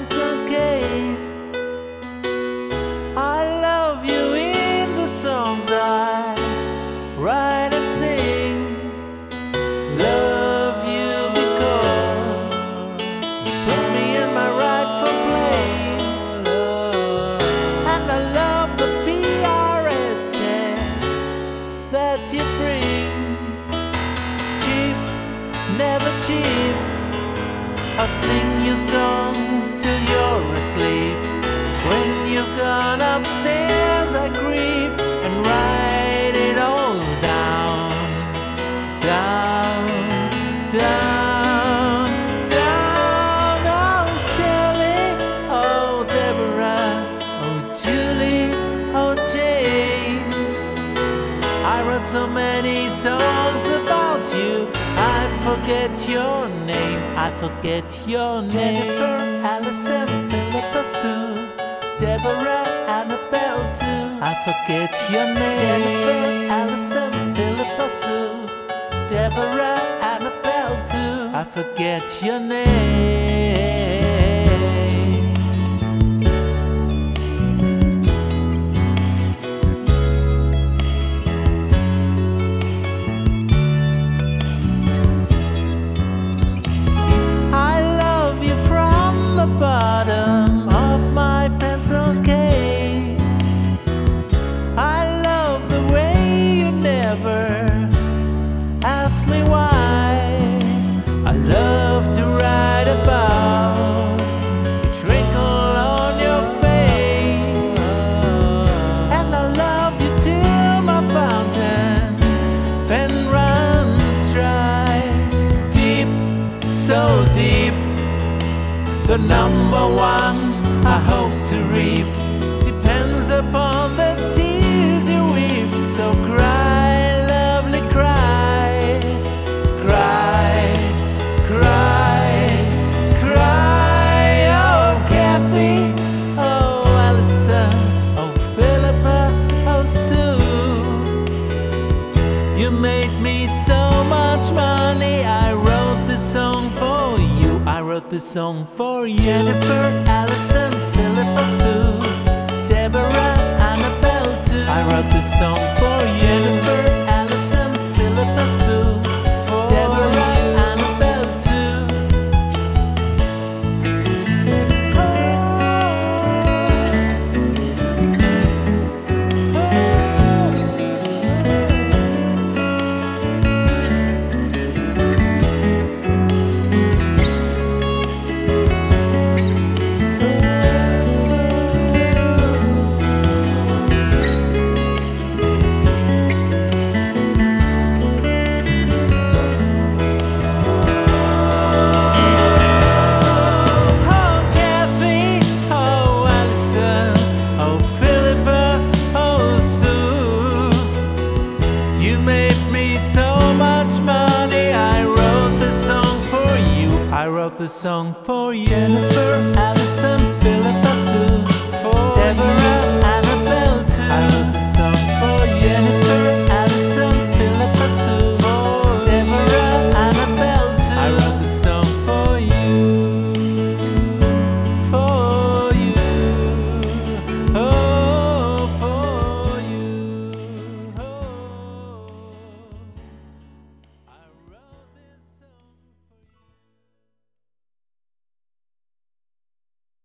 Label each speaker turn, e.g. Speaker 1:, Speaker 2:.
Speaker 1: pencil case. I love you in the songs I write and sing. Love you because you put me in my rightful place. And I love the PRS chant that you bring. Cheap, never cheap. I'll sing you songs till you're asleep. When you've gone upstairs, I creep and write it all down, down, down, down. Oh, Shirley, oh, Deborah, oh, Julie, oh, Jane. I wrote so many songs about you. I forget your name, I forget your name. Jennifer, Allison, Philippa Sue, Deborah, Annabelle too. I forget your name. Jennifer, Allison, Philippa Sue, Deborah, Annabelle too. I forget your name. Bottom of my pencil case. I love the way you never ask me why. I love to write about the twinkle on your face. And I love you till my fountain pen runs dry. Deep, so deep. The number one I hope to reap depends upon the tears you weep. So cry, lovely, cry, cry, cry, cry. Oh, Kathy, oh, Allison, oh, Philippa, oh, Sue. You made me so much money. I wrote this song for you. I wrote this song for you. Jennifer, Allison, Philippa Sue, Deborah, Annabelle too. I wrote this song for you. Jennifer, Allison, Philippa Sue, for Deborah, Annabelle too. I wrote this song for you. Jennifer,